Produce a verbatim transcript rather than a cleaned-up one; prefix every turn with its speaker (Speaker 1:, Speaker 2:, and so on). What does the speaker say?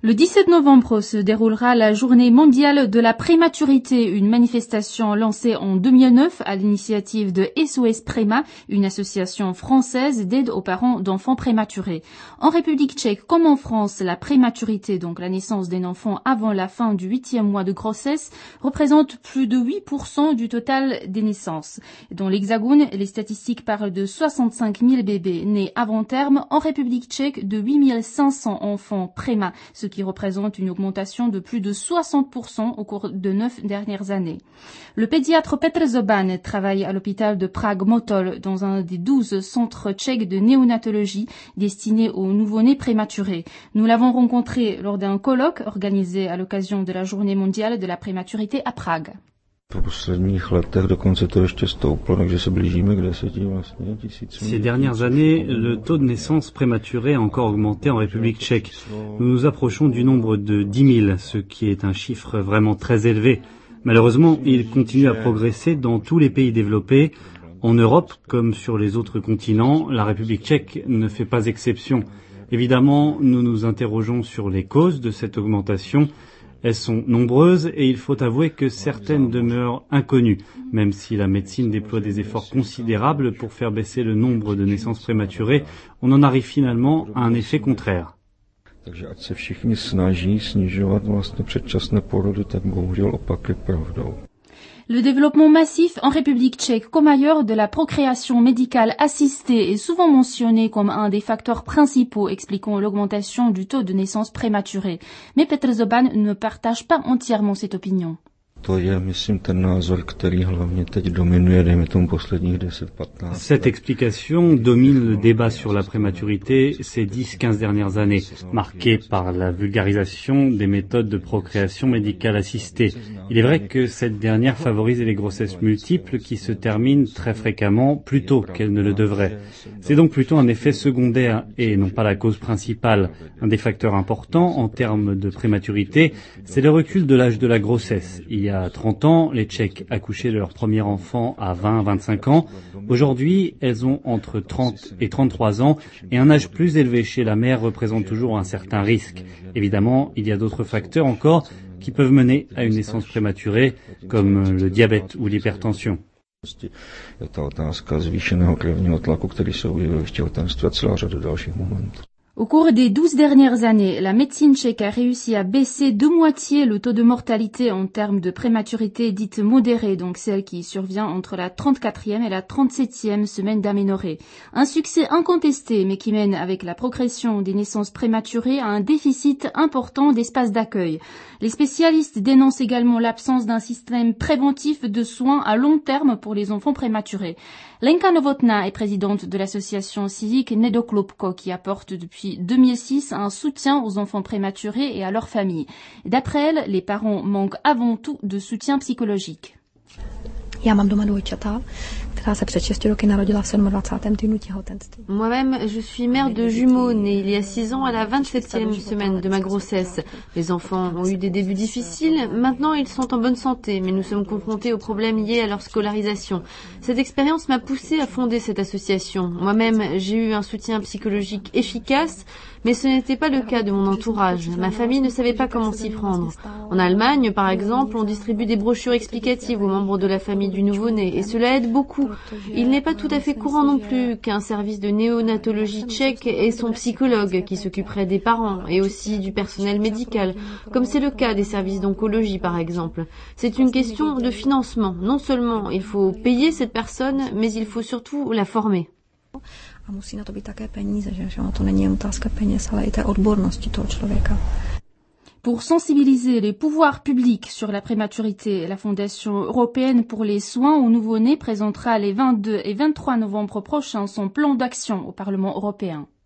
Speaker 1: Le dix-sept novembre se déroulera la journée mondiale de la prématurité, une manifestation lancée en deux mille neuf à l'initiative de S O S Préma, une association française d'aide aux parents d'enfants prématurés. En République tchèque comme en France, la prématurité, donc la naissance d'un enfant avant la fin du huitième mois de grossesse, représente plus de huit pour cent du total des naissances. Dans l'Hexagone, les statistiques parlent de soixante-cinq mille bébés nés avant terme, en République tchèque de huit mille cinq cents enfants préma, ce qui représente une augmentation de plus de soixante pour cent au cours de neuf dernières années. Le pédiatre Petr Zoban travaille à l'hôpital de Prague-Motol dans un des douze centres tchèques de néonatologie destinés aux nouveau-nés prématurés. Nous l'avons rencontré lors d'un colloque organisé à l'occasion de la journée mondiale de la prématurité à Prague.
Speaker 2: Ces dernières années, le taux de naissance prématurée a encore augmenté en République tchèque. Nous nous approchons du nombre de dix mille, ce qui est un chiffre vraiment très élevé. Malheureusement, il continue à progresser dans tous les pays développés. En Europe, comme sur les autres continents, la République tchèque ne fait pas exception. Évidemment, nous nous interrogeons sur les causes de cette augmentation. Elles sont nombreuses et il faut avouer que certaines demeurent inconnues, même si la médecine déploie des efforts considérables pour faire baisser le nombre de naissances prématurées, on en arrive finalement à un effet contraire.
Speaker 3: Takže ať se všichni snaží snižovat vlastně předčasné porody, tak bohužel opak je pravdou.
Speaker 1: Le développement massif en République tchèque comme ailleurs de la procréation médicale assistée est souvent mentionné comme un des facteurs principaux expliquant l'augmentation du taux de naissance prématurée. Mais Petr Zoban ne partage pas entièrement cette opinion.
Speaker 2: Cette explication domine le débat sur la prématurité ces dix à quinze dernières années, marquée par la vulgarisation des méthodes de procréation médicale assistée. Il est vrai que cette dernière favorise les grossesses multiples qui se terminent très fréquemment plus tôt qu'elles ne le devraient. C'est donc plutôt un effet secondaire et non pas la cause principale. Un des facteurs importants en termes de prématurité, c'est le recul de l'âge de la grossesse. Il y a trente ans, les Tchèques accouchaient de leur premier enfant à vingt à vingt-cinq ans. Aujourd'hui, elles ont entre trente et trente-trois ans et un âge plus élevé chez la mère représente toujours un certain risque. Évidemment, il y a d'autres facteurs encore qui peuvent mener à une naissance prématurée, comme le diabète ou l'hypertension.
Speaker 3: Je ta otázka zvýšeného krevního tlaku, který se objevuje v těhotenství a celá řada dalších momentů.
Speaker 1: Au cours des douze dernières années, la médecine tchèque a réussi à baisser de moitié le taux de mortalité en termes de prématurité dite modérée, donc celle qui survient entre la trente-quatrième et la trente-septième semaine d'aménorrhée. Un succès incontesté, mais qui mène avec la progression des naissances prématurées à un déficit important d'espace d'accueil. Les spécialistes dénoncent également l'absence d'un système préventif de soins à long terme pour les enfants prématurés. Lenka Novotná est présidente de l'association civique Nedoklubko qui apporte depuis deux mille six un soutien aux enfants prématurés et à leurs familles. D'après elle, les parents manquent avant tout de soutien psychologique.
Speaker 4: Moi-même, je suis mère de jumeaux nés il y a six ans à la vingt-septième semaine de ma grossesse. Les enfants ont eu des débuts difficiles, maintenant ils sont en bonne santé, mais nous sommes confrontés aux problèmes liés à leur scolarisation. Cette expérience m'a poussée à fonder cette association. Moi-même, j'ai eu un soutien psychologique efficace, mais ce n'était pas le cas de mon entourage. Ma famille ne savait pas comment s'y prendre. En Allemagne, par exemple, on distribue des brochures explicatives aux membres de la famille du nouveau-né, et cela aide beaucoup. Il n'est pas tout à fait courant non plus qu'un service de néonatologie tchèque ait son psychologue qui s'occuperait des parents et aussi du personnel médical, comme c'est le cas des services d'oncologie par exemple. C'est une question de financement. Non seulement il faut payer cette personne, mais il faut surtout la former.
Speaker 5: A musí na to být také peníze, že to není jen otázka peněz, ale i té odbornosti toho člověka.
Speaker 1: Pour sensibiliser les pouvoirs publics sur la prématurité, la Fondation européenne pour les soins aux nouveau-nés présentera les vingt-deux et vingt-trois novembre prochains son plan d'action au Parlement européen.